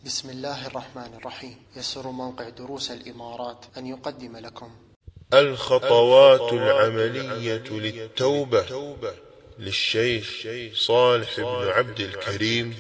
بسم الله الرحمن الرحيم. يسر موقع دروس الإمارات أن يقدم لكم الخطوات العملية للتوبة للشيخ صالح بن عبد الكريم.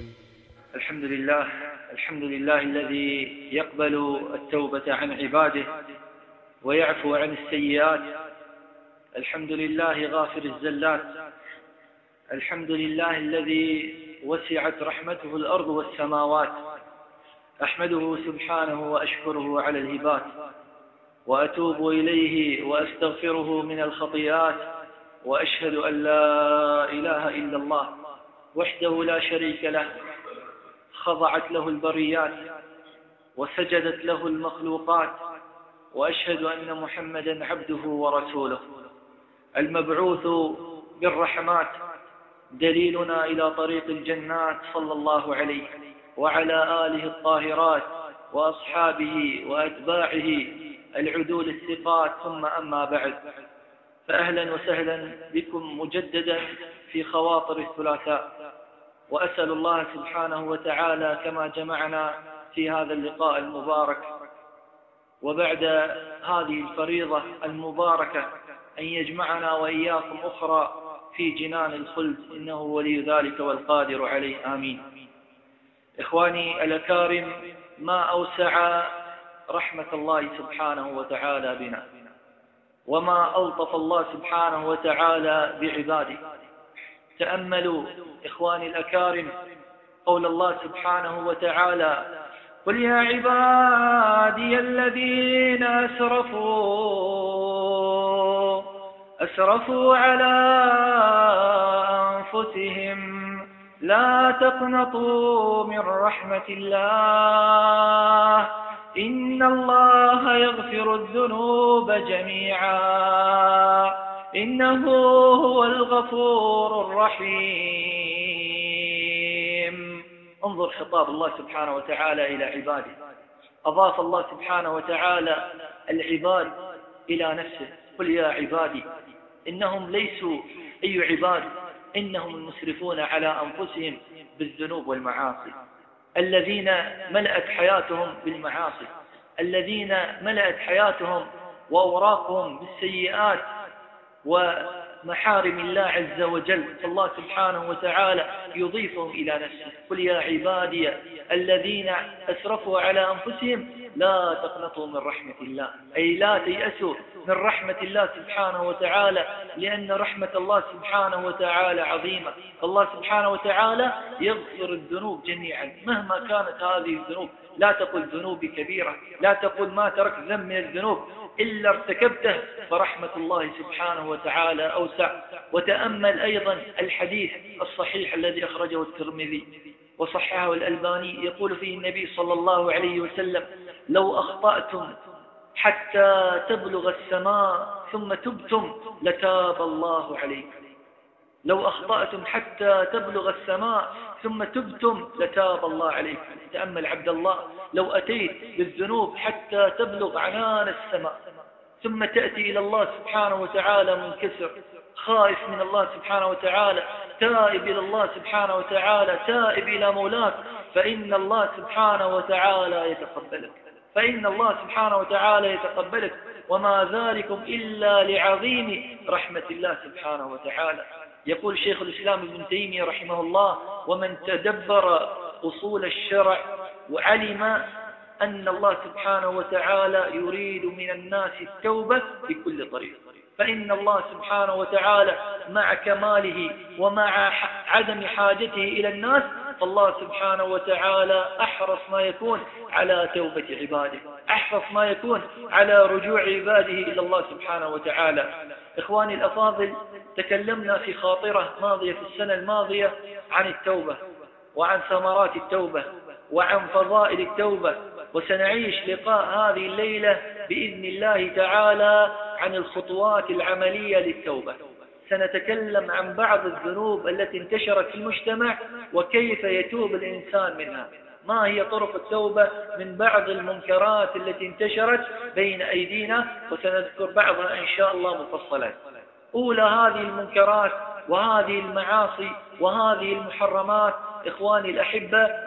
الحمد لله الذي يقبل التوبة عن عباده ويعفو عن السيئات. الحمد لله غافر الزلات. الحمد لله الذي وسعت رحمته الأرض والسماوات. أحمده سبحانه وأشكره على الهبات، وأتوب إليه وأستغفره من الخطيئات، وأشهد أن لا إله إلا الله وحده لا شريك له، خضعت له البريات وسجدت له المخلوقات، وأشهد أن محمدا عبده ورسوله المبعوث بالرحمات، دليلنا إلى طريق الجنات، صلى الله عليه وعلى آله الطاهرات وأصحابه وأتباعه العدول الثقات. ثم أما بعد، فأهلا وسهلا بكم مجددا في خواطر الثلاثاء، وأسأل الله سبحانه وتعالى كما جمعنا في هذا اللقاء المبارك وبعد هذه الفريضة المباركة أن يجمعنا وإياكم أخرى في جنان الخلد، إنه ولي ذلك والقادر عليه، آمين. إخواني الأكارم، ما أوسع رحمة الله سبحانه وتعالى بنا، وما ألطف الله سبحانه وتعالى بعباده. تأملوا إخواني الأكارم قول الله سبحانه وتعالى: قل يا عبادي الذين أسرفوا على أنفسهم لا تقنطوا من رحمة الله إن الله يغفر الذنوب جميعا إنه هو الغفور الرحيم. انظر خطاب الله سبحانه وتعالى إلى عباده. أضاف الله سبحانه وتعالى العباد إلى نفسه. قل يا عبادي، إنهم ليسوا أي عباد، إنهم المسرفون على أنفسهم بالذنوب والمعاصي، الذين ملأت حياتهم بالمعاصي، الذين ملأت حياتهم وأوراقهم بالسيئات ومحارم الله عز وجل. فالله سبحانه وتعالى يضيفهم إلى نفسه. قل يا عبادي الذين أسرفوا على أنفسهم لا تقنطوا من رحمة الله، أي لا تيأسوا من رحمة الله سبحانه وتعالى، لأن رحمة الله سبحانه وتعالى عظيمة. الله سبحانه وتعالى يغفر الذنوب جميعا مهما كانت هذه الذنوب. لا تقل ذنوبي كبيرة، لا تقل ما تركت ذنب من الذنوب إلا ارتكبته، فرحمة الله سبحانه وتعالى أوسع. وتأمل أيضا الحديث الصحيح الذي أخرجه الترمذي وصححه الألباني، يقول فيه النبي صلى الله عليه وسلم: لو أخطأتم حتى تبلغ السماء ثم تبتم لتاب الله عليكم. لو أخطأتم حتى تبلغ السماء ثم تبتم لتاب الله عليكم. تأمل عبد الله، لو أتيت بالذنوب حتى تبلغ عنان السماء ثم تأتي إلى الله سبحانه وتعالى منكسر، خائف من الله سبحانه وتعالى، تائب إلى الله سبحانه وتعالى، تائب إلى مولاك، فإن الله سبحانه وتعالى يتقبلك، فإن الله سبحانه وتعالى يتقبلك، وما ذلكم إلا لعظيم رحمة الله سبحانه وتعالى. يقول شيخ الإسلام ابن تيمية رحمه الله: ومن تدبر أصول الشرع وعلم أن الله سبحانه وتعالى يريد من الناس التوبة بكل طريق، فإن الله سبحانه وتعالى مع كماله ومع عدم حاجته إلى الناس، فالله سبحانه وتعالى أحرص ما يكون على توبة عباده، أحرص ما يكون على رجوع عباده إلى الله سبحانه وتعالى. إخواني الأفاضل، تكلمنا في خاطرة ماضية في السنة الماضية عن التوبة وعن ثمرات التوبة وعن فضائل التوبة، وسنعيش لقاء هذه الليلة بإذن الله تعالى عن الخطوات العملية للتوبة. سنتكلم عن بعض الذنوب التي انتشرت في المجتمع وكيف يتوب الإنسان منها، ما هي طرق التوبة من بعض المنكرات التي انتشرت بين أيدينا، وسنذكر بعضها إن شاء الله مفصلا. أولى هذه المنكرات وهذه المعاصي وهذه المحرمات إخواني الأحبة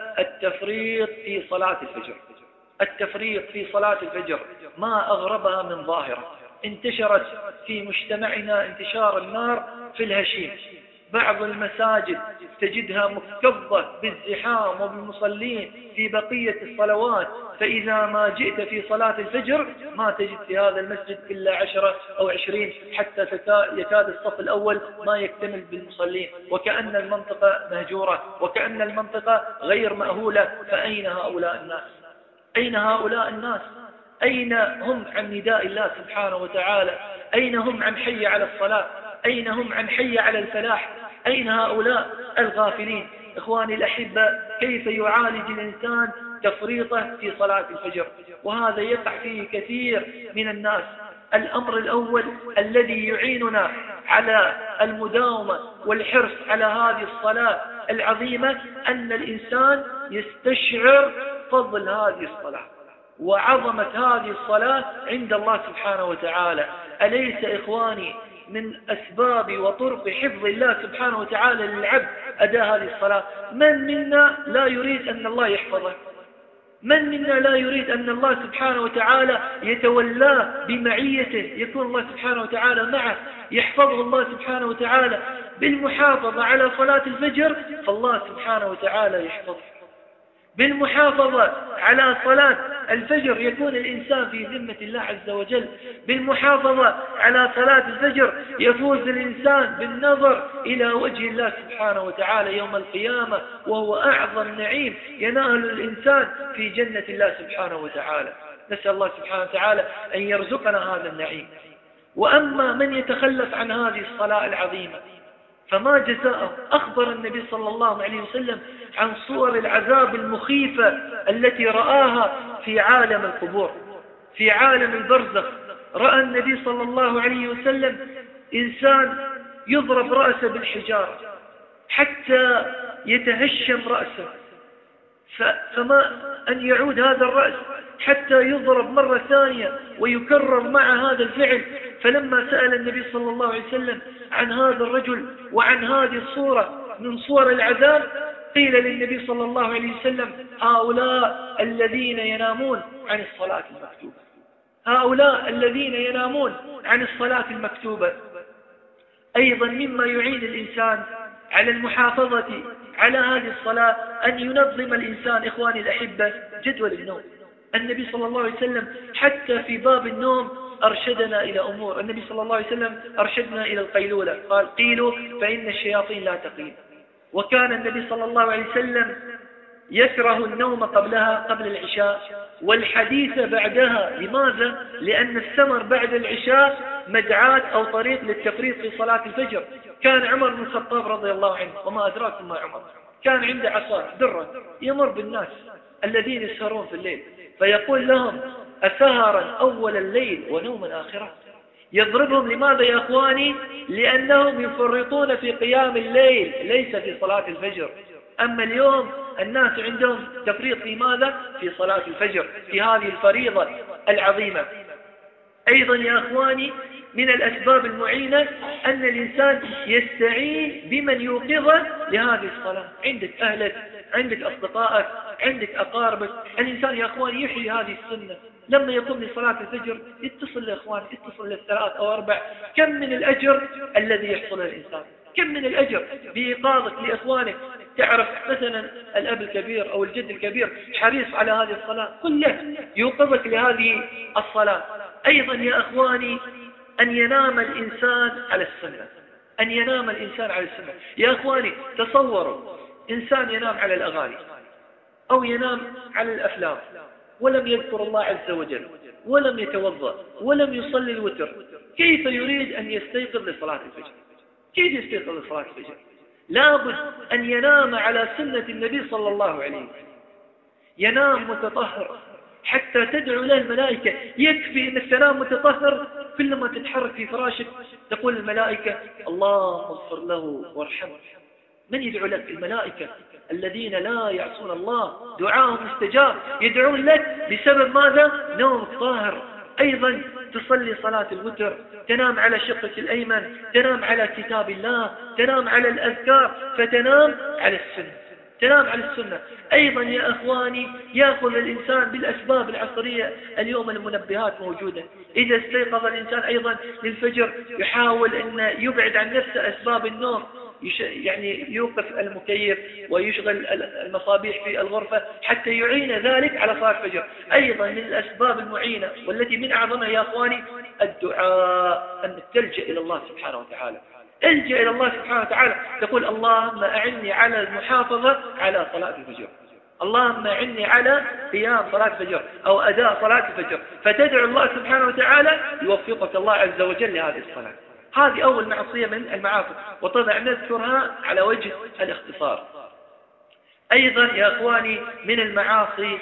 التفريط في صلاة الفجر. التفريط في صلاة الفجر ما أغربها من ظاهرة انتشرت في مجتمعنا انتشار النار في الهشيم. بعض المساجد تجدها مكتظة بالزحام وبالمصلين في بقية الصلوات، فإذا ما جئت في صلاة الفجر ما تجد في هذا المسجد إلا 10 أو 20، حتى يكاد الصف الأول ما يكتمل بالمصلين، وكأن المنطقة مهجورة وكأن المنطقة غير مأهولة. فأين هؤلاء الناس؟ أين هؤلاء الناس؟ أين هم عن نداء الله سبحانه وتعالى؟ أين هم عن حي على الصلاة؟ أين هم عن حي على الفلاح؟ أين هؤلاء الغافلين؟ إخواني الأحبة، كيف يعالج الإنسان تفريطه في صلاة الفجر؟ وهذا يقع فيه كثير من الناس. الأمر الأول الذي يعيننا على المداومة والحرص على هذه الصلاة العظيمة أن الإنسان يستشعر فضل هذه الصلاة وعظمة هذه الصلاة عند الله سبحانه وتعالى. أليس إخواني من أسباب وطرق حفظ الله سبحانه وتعالى للعبد أداء هذه الصلاة؟ من منا لا يريد أن الله يحفظه؟ من منا لا يريد أن الله سبحانه وتعالى يتولاه بمعيته، يكون الله سبحانه وتعالى معه، يحفظه الله سبحانه وتعالى بالمحافظة على صلاة الفجر، فالله سبحانه وتعالى يحفظه. بالمحافظة على صلاة الفجر يكون الإنسان في ذمة الله عز وجل. بالمحافظة على صلاة الفجر يفوز الإنسان بالنظر إلى وجه الله سبحانه وتعالى يوم القيامة، وهو أعظم نعيم ينال الإنسان في جنة الله سبحانه وتعالى. نسأل الله سبحانه وتعالى أن يرزقنا هذا النعيم. وأما من يتخلف عن هذه الصلاة العظيمة فما جزاؤه؟ أخبر النبي صلى الله عليه وسلم عن صور العذاب المخيفة التي رآها في عالم القبور، في عالم البرزخ. رأى النبي صلى الله عليه وسلم إنسان يضرب رأسه بالحجارة حتى يتهشم رأسه، فما أن يعود هذا الرأس حتى يضرب مرة ثانية ويكرر مع هذا الفعل. فلما سأل النبي صلى الله عليه وسلم عن هذا الرجل وعن هذه الصورة من صور العذاب، قيل للنبي صلى الله عليه وسلم: هؤلاء الذين ينامون عن الصلاة المكتوبة. هؤلاء الذين ينامون عن الصلاة المكتوبة. أيضا مما يعين الإنسان على المحافظة على هذه الصلاة أن ينظم الإنسان إخواني الأحبة جدول النوم. النبي صلى الله عليه وسلم حتى في باب النوم أرشدنا إلى أمور. النبي صلى الله عليه وسلم أرشدنا إلى القيلولة، قال: قيلوا فإن الشياطين لا تقيل. وكان النبي صلى الله عليه وسلم يكره النوم قبلها، قبل العشاء، والحديث بعدها. لماذا؟ لأن السمر بعد العشاء مدعاة أو طريق للتفريط في صلاة الفجر. كان عمر بن الخطاب رضي الله عنه، وما أدراكم ما عمر، كان عنده عصا درة يمر بالناس الذين يسهرون في الليل فيقول لهم: أسهرا أول الليل ونوما آخرة. يضربهم. لماذا يا أخواني؟ لأنهم يفرطون في قيام الليل ليس في صلاة الفجر. أما اليوم الناس عندهم تفريط في ماذا؟ في صلاة الفجر، في هذه الفريضة العظيمة. أيضا يا أخواني من الأسباب المعينة أن الإنسان يستعين بمن يوقظه لهذه الصلاة. عندك أهلك، عندك أصدقائك، عندك أقاربك. الإنسان يا أخواني يحيي هذه السنة. لما يقوم لصلاة الفجر يتصل لإخوانه، يتصل للثلاث أو أربع. كم من الأجر الذي يحصل للإنسان، كم من الأجر بإيقاظك لإخوانك. تعرف مثلا الأب الكبير أو الجد الكبير حريص على هذه الصلاة، كله يوقظك لهذه الصلاة. أيضا يا أخواني أن ينام الإنسان على السنة، أن ينام الإنسان على السنة. يا أخواني تصوروا إنسان ينام على الأغاني أو ينام على الأفلام ولم يذكر الله عز وجل ولم يتوضأ ولم يصلي الوتر، كيف يريد أن يستيقظ لصلاة الفجر؟ كيف يستيقظ لصلاة الفجر؟ لابد أن ينام على سنة النبي صلى الله عليه وسلم، ينام متطهر حتى تدعو له الملائكة. يكفي أنك تنام متطهر، كلما تتحرك في فراشك تقول الملائكة: الله اغفر له وارحمه. من يدعو لك؟ الملائكة الذين لا يعصون الله، دعاهم مستجاب، يدعون لك بسبب ماذا؟ نوم طاهر. أيضا تصلي صلاة الوتر، تنام على شقك الأيمن، تنام على كتاب الله، تنام على الأذكار، فتنام على السنة. تنام على السنة. أيضا يا أخواني يأخذ الإنسان بالأسباب العصرية، اليوم المنبهات موجودة، إذا استيقظ الإنسان أيضا للفجر يحاول أن يبعد عن نفسه أسباب النوم، يعني يوقف المكيف ويشغل المصابيح في الغرفة حتى يعين ذلك على صلاة الفجر. أيضا من الأسباب المعينة والتي من أعظمها يا أخواني الدعاء، أن تلجأ إلى الله سبحانه وتعالى، الجأ إلى الله سبحانه وتعالى، تقول اللهم أعني على المحافظة على صلاة الفجر، اللهم أعني على قيام صلاة الفجر أو أداء صلاة الفجر، فتدعو الله سبحانه وتعالى يوفقك الله عز وجل لهذه الصلاة. هذه أول معصية من المعاصي، وطبعا نذكرها على وجه الاختصار. أيضا يا أخواني من المعاصي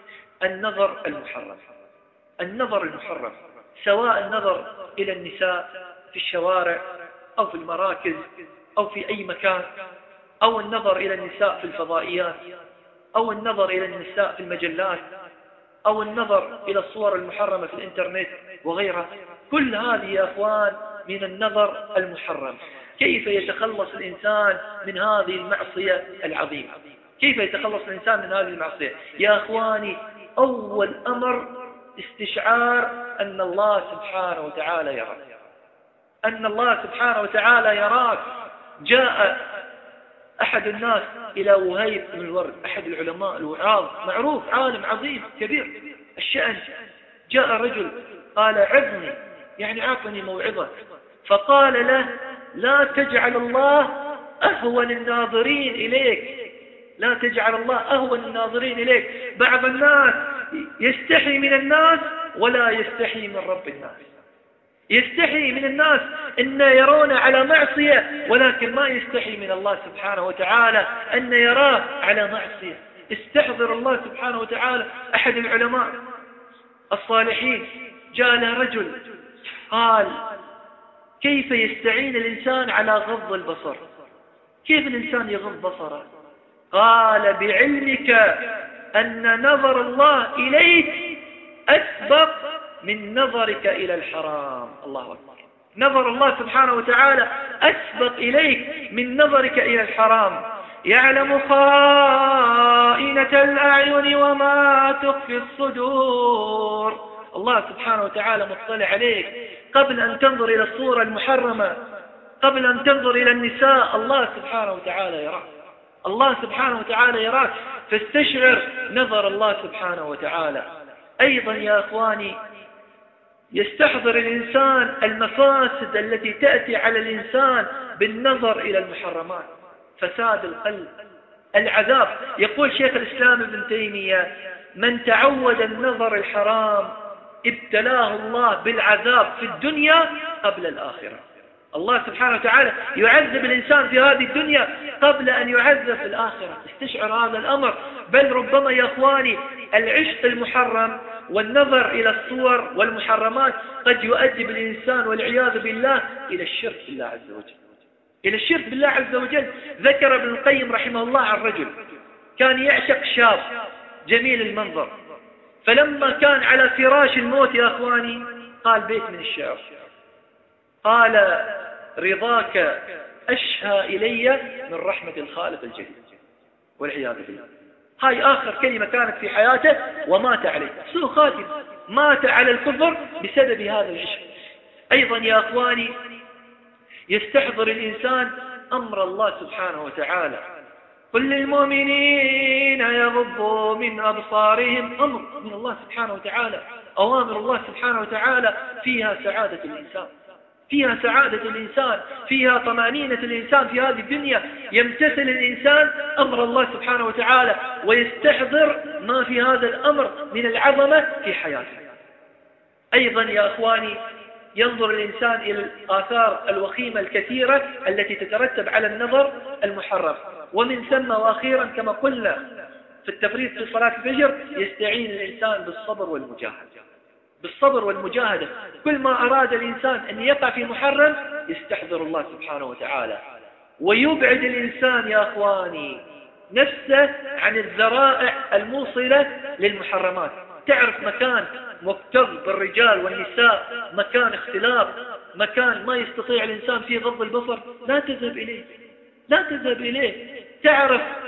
النظر المحرم، النظر المحرم، سواء النظر إلى النساء في الشوارع أو في المراكز أو في أي مكان، أو النظر إلى النساء في الفضائيات، أو النظر إلى النساء في المجلات، أو النظر إلى الصور المحرمة في الإنترنت وغيرها. كل هذه يا أخوان من النظر المحرم. كيف يتخلص الإنسان من هذه المعصية العظيمة؟ كيف يتخلص الإنسان من هذه المعصية؟ يا أخواني أول أمر استشعار أن الله سبحانه وتعالى يراك، أن الله سبحانه وتعالى يراك. جاء أحد الناس إلى وهيب بن الورد، أحد العلماء الوعاظ معروف، عالم عظيم كبير الشأن. جاء رجل قال عظني، يعني أعطني موعظة، فقال له لا تجعل الله أهون الناظرين إليك، لا تجعل الله أهون الناظرين إليك. بعض الناس يستحي من الناس ولا يستحي من رب الناس، يستحي من الناس أن يرون على معصية، ولكن ما يستحي من الله سبحانه وتعالى أن يراه على معصية. استحضر الله سبحانه وتعالى. أحد العلماء الصالحين جاء له رجل قال كيف يستعين الإنسان على غض البصر؟ كيف الإنسان يغض بصره؟ قال بعلمك أن نظر الله إليك أسبق من نظرك إلى الحرام. الله أكبر. نظر الله سبحانه وتعالى أسبق إليك من نظرك إلى الحرام. يعلم خائنة الأعين وما تخفي الصدور. الله سبحانه وتعالى مطلع عليك قبل أن تنظر إلى الصورة المحرمة، قبل أن تنظر إلى النساء. الله سبحانه وتعالى يراك، الله سبحانه وتعالى يراك، فاستشعر نظر الله سبحانه وتعالى. أيضا يا أخواني يستحضر الإنسان المفاسد التي تأتي على الإنسان بالنظر إلى المحرمات، فساد القلب، العذاب. يقول شيخ الإسلام ابن تيمية من تعود النظر الحرام ابتلاه الله بالعذاب في الدنيا قبل الآخرة. الله سبحانه وتعالى يعذب الإنسان في هذه الدنيا قبل أن يعذب في الآخرة. استشعر هذا الأمر. بل ربما يا أخواني العشق المحرم والنظر إلى الصور والمحرمات قد يؤدي بالإنسان والعياذ بالله إلى الشرك بالله عز وجل، إلى الشرك بالله عز وجل. ذكر ابن القيم رحمه الله عن رجل كان يعشق شاب جميل المنظر، فلما كان على فراش الموت يا أخواني قال بيت من الشعر، قال رضاك أشهى إلي من رحمة الخالق الجليل، والعياذ بالله. هاي آخر كلمة كانت في حياته ومات عليه، سوء خاتم، مات على الكفر بسبب هذا العشق. أيضا يا أخواني يستحضر الإنسان أمر الله سبحانه وتعالى. قل للمؤمنين يغضوا من أبصارهم، أمر من الله سبحانه وتعالى. أوامر الله سبحانه وتعالى فيها سعادة الإنسان، فيها سعادة الإنسان، فيها طمأنينة الإنسان في هذه الدنيا. يمتثل الإنسان أمر الله سبحانه وتعالى ويستحضر ما في هذا الأمر من العظمة في حياته. أيضا يا أخواني ينظر الإنسان إلى الآثار الوخيمة الكثيرة التي تترتب على النظر المحرم. ومن ثم وأخيرا كما قلنا في التفريط في صلاة الفجر يستعين الإنسان بالصبر والمجاهدة، بالصبر والمجاهدة. كل ما أراد الإنسان أن يقع في محرم يستحضر الله سبحانه وتعالى، ويبعد الإنسان يا أخواني نفسه عن الذرائع الموصلة للمحرمات. تعرف مكان مكتظ بالرجال والنساء، مكان اختلاط، مكان ما يستطيع الإنسان فيه غض البصر، لا تذهب إليه، لا تذهب إليه. تعرف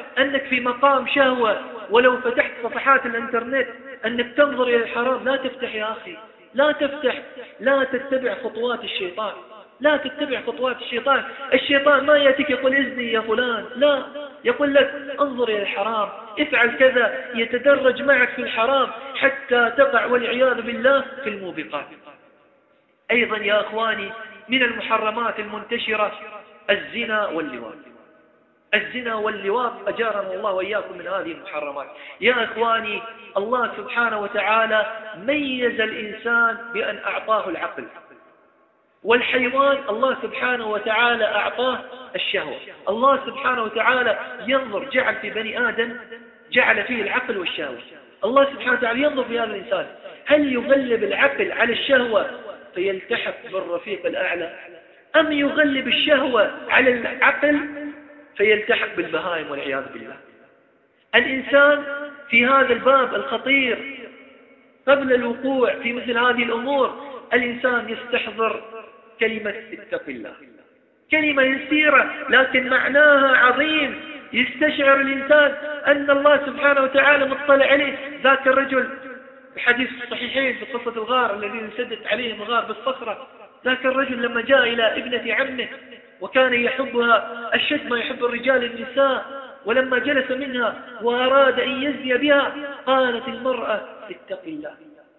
أنك في مقام شهوة، ولو فتحت صفحات الإنترنت أنك تنظر إلى الحرام، لا تفتح يا أخي، لا تفتح، لا تتبع خطوات الشيطان، لا تتبع خطوات الشيطان. الشيطان ما يأتيك يقول إذني يا فلان، لا، يقول لك انظر إلى الحرام، افعل كذا، يتدرج معك في الحرام حتى تقع والعياذ بالله في الموبقات. أيضا يا أخواني من المحرمات المنتشرة الزنا واللواط. الزنا واللواط أجارنا الله وإياكم من هذه المحرمات. يا إخواني الله سبحانه وتعالى ميز الإنسان بأن أعطاه العقل، والحيوان الله سبحانه وتعالى أعطاه الشهوة. الله سبحانه وتعالى ينظر، جعل في بني آدم، جعل فيه العقل والشهوة. الله سبحانه وتعالى ينظر في هذا الإنسان، هل يغلب العقل على الشهوة فيلتحق بالرفيق الأعلى، أم يغلب الشهوة على العقل فيلتحق بالبهائم والعياذ بالله. الإنسان في هذا الباب الخطير قبل الوقوع في مثل هذه الأمور الإنسان يستحضر كلمة اتق الله، كلمة يسيرة لكن معناها عظيم. يستشعر الإنسان أن الله سبحانه وتعالى مطلع عليه. ذاك الرجل بحديث الصحيحين في قصة الغار الذين سدت عليهم الغار بالصخرة، ذاك الرجل لما جاء إلى ابنة عمه وكان يحبها أشد ما يحب الرجال النساء، ولما جلس منها وأراد أن يزني بها قالت المرأة اتق الله،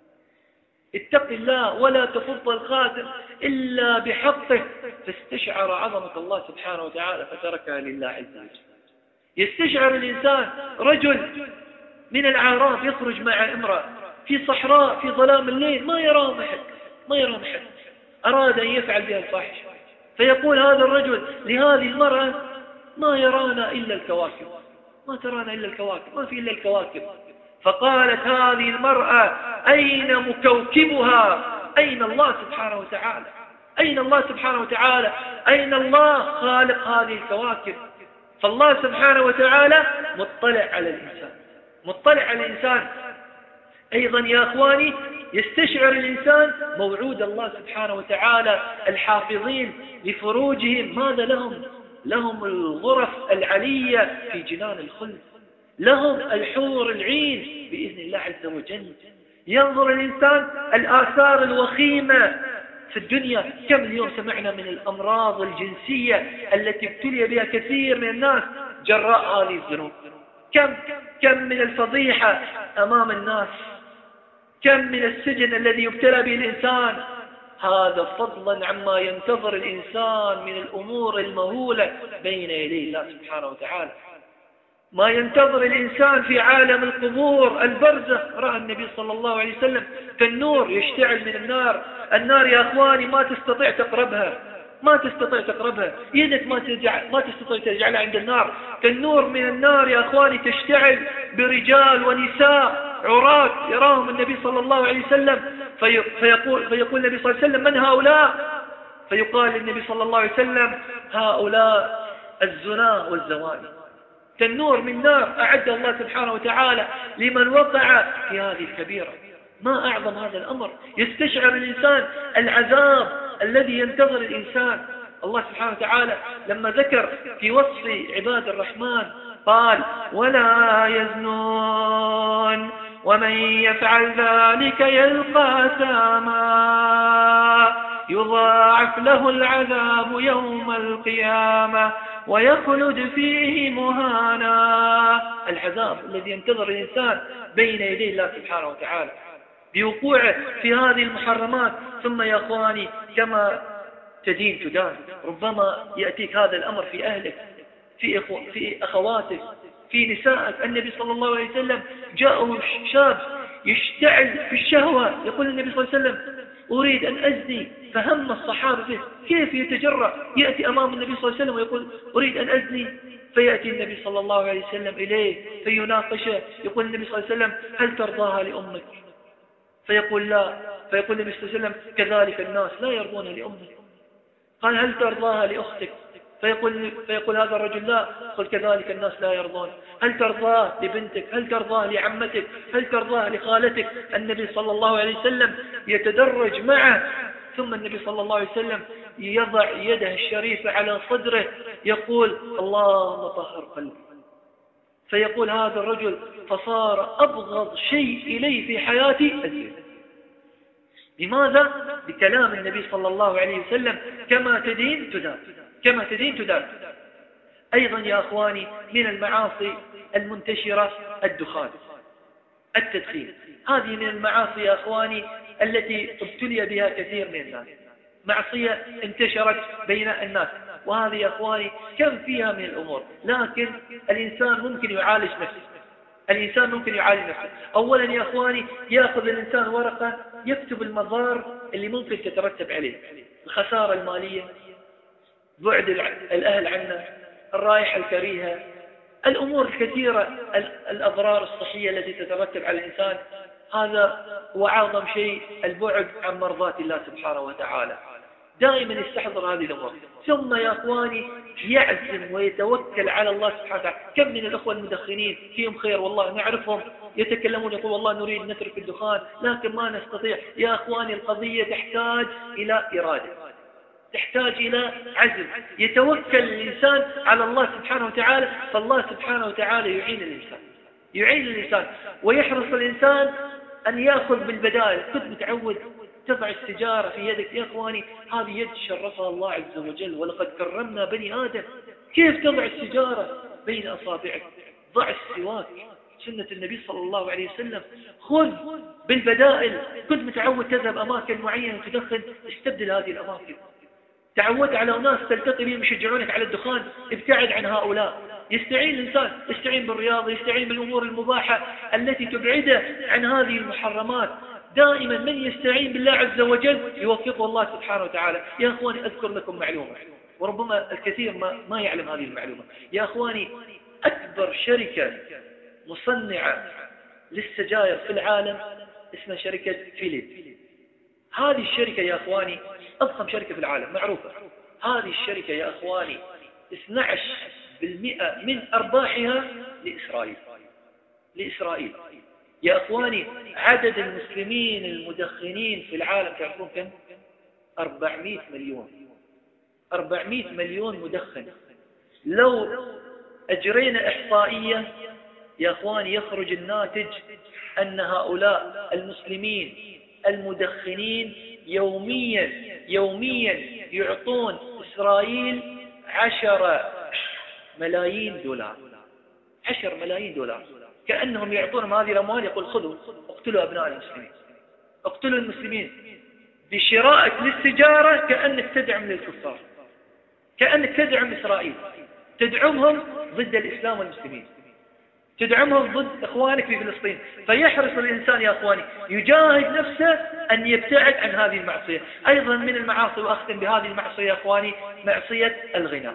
اتق الله ولا تفض الخاتم إلا بحقه، فاستشعر عظمة الله سبحانه وتعالى فتركها لله عز وجل. يستشعر الإنسان رجل من الأعراب يخرج مع امرأة في صحراء في ظلام الليل، ما يرى أحد، أراد أن يفعل بها الفاحشة، فيقول هذا الرجل لهذه المرأة ما يرانا إلا الكواكب، ما ترانا إلا الكواكب، ما في إلا الكواكب. فقالت هذه المرأة أين مكوكبها؟ أين الله سبحانه وتعالى؟ أين الله سبحانه وتعالى؟ أين الله خالق هذه الكواكب؟ فالله سبحانه وتعالى مطلع على الإنسان، مطلع على الإنسان. أيضا يا أخواني يستشعر الإنسان موعود الله سبحانه وتعالى الحافظين لفروجهم، ماذا لهم؟ لهم الغرف العلية في جنان الخلد، لهم الحور العين بإذن الله عز وجل. ينظر الإنسان الآثار الوخيمة في الدنيا. كم اليوم سمعنا من الأمراض الجنسية التي ابتلي بها كثير من الناس جراء هذه الذنوب. كم من الفضيحة أمام الناس، كم من السجن الذي يبتلى به الإنسان. هذا فضلا عما ينتظر الإنسان من الأمور المهولة بين يدي الله سبحانه وتعالى. ما ينتظر الإنسان في عالم القبور البرزخ. رأى النبي صلى الله عليه وسلم كالنور يشتعل من النار. النار يا أخواني ما تستطيع تقربها، ما تستطيع تقربها، يدك ما تستطيع تجعلها عند النار. كالنور من النار يا أخواني تشتعل برجال ونساء عراة يراهم النبي صلى الله عليه وسلم، فيقول النبي صلى الله عليه وسلم من هؤلاء؟ فيقال للنبي صلى الله عليه وسلم هؤلاء الزنا والزواني. كالنور من نار أعد الله سبحانه وتعالى لمن وقع في هذه الكبيرة. ما أعظم هذا الأمر. يستشعر الإنسان العذاب الذي ينتظر الإنسان. الله سبحانه وتعالى لما ذكر في وصف عباد الرحمن قال ولا يزنون ومن يفعل ذلك يلقى أثاما يضاعف له العذاب يوم القيامة ويخلد فيه مهانا. العذاب الذي ينتظر الإنسان بين يدي الله سبحانه وتعالى بوقوعه في هذه المحرمات. ثم يا أخواني كما تدين تدان. ربما يأتيك هذا الأمر في أهلك، في أخواتك، في نسائك. النبي صلى الله عليه وسلم جاءه شاب يشتعل في الشهوة، يقول النبي صلى الله عليه وسلم أريد أن أزني، فهم الصحابة به كيف يتجرأ يأتي أمام النبي صلى الله عليه وسلم ويقول أريد أن أزني. فيأتي النبي صلى الله عليه وسلم إليه فيناقشه، يقول النبي صلى الله عليه وسلم هل ترضاها لأمك؟ فيقول لا. فيقول النبي صلى الله عليه وسلم كذلك الناس لا يرضون لأمك. قال هل ترضاها لأختك؟ فيقول هذا الرجل لا. قل كذلك الناس لا يرضون. هل ترضاه لبنتك؟ هل ترضاه لعمتك؟ هل ترضاه لخالتك؟ النبي صلى الله عليه وسلم يتدرج معه. ثم النبي صلى الله عليه وسلم يضع يده الشريفة على صدره يقول اللهم طهر قلبي، فيقول هذا الرجل فصار أبغض شيء إليه في حياتي الزنا. لماذا؟ بكلام النبي صلى الله عليه وسلم كما تدين تدان، كما تدين تدان. أيضا يا أخواني من المعاصي المنتشرة الدخان، التدخين. هذه من المعاصي يا أخواني التي ابتلي بها كثير من الناس، معصية انتشرت بين الناس، وهذه يا أخواني كم فيها من الأمور، لكن الإنسان ممكن يعالج نفسه. الإنسان ممكن يعالج نفسه. أولا يا أخواني يأخذ الإنسان ورقة يكتب المضار اللي ممكن تترتب عليه، الخسارة المالية، بعد الأهل عنه، الرائحة الكريهة، الأمور الكثيرة، الأضرار الصحية التي تترتب على الإنسان. هذا هو أعظم شيء، البعد عن مرضات الله سبحانه وتعالى. دائما يستحضر هذه الأمور. ثم يا أخواني يعزم ويتوكل على الله سبحانه وتعالى. كم من الأخوة المدخنين فيهم خير والله نعرفهم، يتكلمون يقول والله نريد نترك الدخان لكن ما نستطيع. يا أخواني القضية تحتاج إلى إرادة، تحتاج إلى عزم، يتوكل الإنسان على الله سبحانه وتعالى، فالله سبحانه وتعالى يعين الإنسان ويحرص الإنسان أن يأخذ بالبدائل. كنت متعود تضع السجارة في يدك يا أخواني، هذه يد شرفها الله عز وجل، ولقد كرمنا بني آدم. كيف تضع السجارة بين أصابعك؟ ضع السواك، سنة النبي صلى الله عليه وسلم. خذ بالبدائل. كنت متعود تذهب أماكن معينة تدخن، استبدل هذه الأماكن. تعودت على ناس تلتقي بهم يشجعونك على الدخان، ابتعد عن هؤلاء. يستعين الإنسان، يستعين بالرياضة، يستعين بالأمور المباحة التي تبعده عن هذه المحرمات. دائما من يستعين بالله عز وجل يوفقه الله سبحانه وتعالى. يا أخواني أذكر لكم معلومة، وربما الكثير ما يعلم هذه المعلومة. يا أخواني أكبر شركة مصنعة للسجائر في العالم اسمها شركة فيليب. هذه الشركة يا أخواني أضخم شركة في العالم معروفة. هذه الشركة يا أخواني 12% من أرباحها لإسرائيل. يا أخواني عدد المسلمين المدخنين في العالم تعرفون كم؟ 400 مليون. 400 مليون مدخن. لو أجرينا إحصائية يا أخواني يخرج الناتج أن هؤلاء المسلمين المدخنين يوميا يعطون إسرائيل 10 ملايين دولار. 10 ملايين دولار. كأنهم يعطونهم هذه الأموال، يقول خذوا اقتلوا أبناء المسلمين، اقتلوا المسلمين. بشرائك للسجارة كأنك تدعم للكفار، كأنك تدعم إسرائيل، تدعمهم ضد الإسلام والمسلمين، تدعمهم ضد إخوانك في فلسطين. فيحرص الإنسان يا أخواني يجاهد نفسه أن يبتعد عن هذه المعصية. أيضا من المعاصي، وأختم بهذه المعصية يا أخواني، معصية الغناء،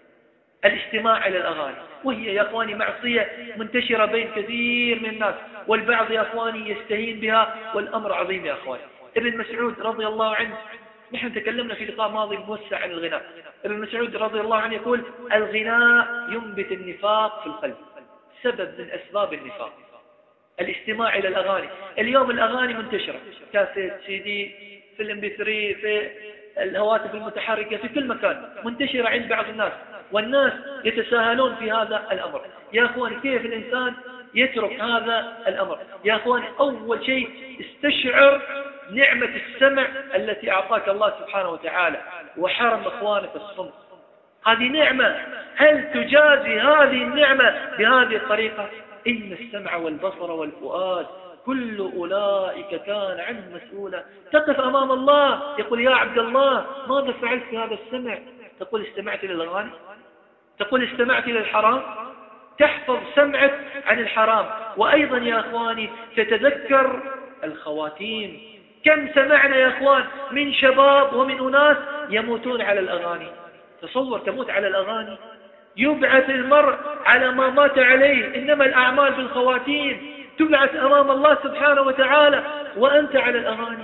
الاستماع إلى الأغاني. وهي يا أخواني معصية منتشرة بين كثير من الناس، والبعض يا أخواني يستهين بها، والأمر عظيم يا أخواني. ابن مسعود رضي الله عنه، نحن تكلمنا في لقاء ماضي موسع عن الغناء. ابن مسعود رضي الله عنه يقول الغناء ينبت النفاق في القلب، سبب من أسباب النفاق الاستماع إلى الأغاني. اليوم الأغاني منتشرة، كاسيت، CD، في الMP3، في الهواتف المتحركة، في كل مكان منتشرة عند بعض الناس، والناس يتساهلون في هذا الأمر. يا أخواني كيف الإنسان يترك هذا الأمر؟ يا أخواني أول شيء استشعر نعمة السمع التي أعطاك الله سبحانه وتعالى، وحرم إخوانك الصمت. هذه نعمة، هل تجازي هذه النعمة بهذه الطريقة؟ إن السمع والبصر والفؤاد كل أولئك كان عنه مسؤولا. تقف أمام الله يقول يا عبد الله ماذا فعلت في هذا السمع؟ تقول استمعت إلى الأغاني، تقول استمعت إلى الحرام، تحفظ سمعك عن الحرام. وأيضا يا أخواني تتذكر الخواتيم. كم سمعنا يا أخوان من شباب ومن أناس يموتون على الأغاني. تصور تموت على الأغاني، يبعث المرء على ما مات عليه، إنما الأعمال بالخواتيم. تبعث أمام الله سبحانه وتعالى وأنت على الأغاني،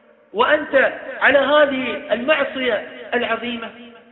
وأنت على هذه المعصية العظيمة.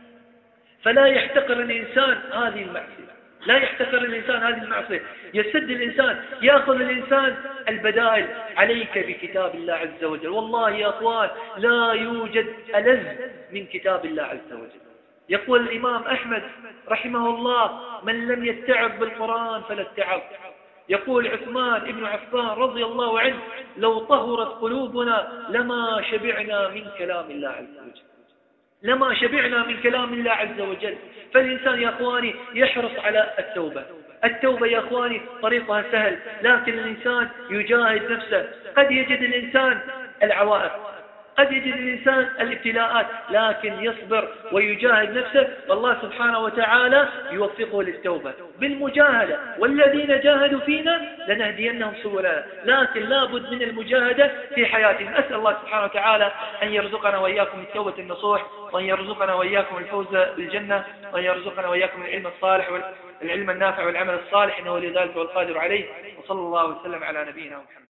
فلا يحتقر الإنسان هذه المعصية، لا يحتقر الإنسان هذه المعصية. يسد الإنسان، يأخذ الإنسان البدائل. عليك بكتاب الله عز وجل. والله يا أخوان لا يوجد ألذ من كتاب الله عز وجل، يقول الإمام أحمد رحمه الله: من لم يتعب بالقرآن فلا اتعب. يقول عثمان بن عفان رضي الله عنه: لو طهرت قلوبنا لما شبعنا من كلام الله عز وجل، لما شبعنا من كلام الله عز وجل. فالإنسان يا أخواني يحرص على التوبة. التوبة يا أخواني طريقها سهل، لكن الإنسان يجاهد نفسه. قد يجد الإنسان العوائق، قد يجد الإنسان الابتلاءات، لكن يصبر ويجاهد نفسه، والله سبحانه وتعالى يوفقه للتوبة بالمجاهدة. والذين جاهدوا فينا لنهدينهم سبلنا، لكن لا بد من المجاهدة في حياتهم. أسأل الله سبحانه وتعالى أن يرزقنا وإياكم التوبة النصوح، وأن يرزقنا وإياكم الفوز بالجنة، وأن يرزقنا وإياكم العلم الصالح والعلم النافع والعمل الصالح، إنه ولذلك والقادر عليه. وصلى الله وسلم على نبينا محمد.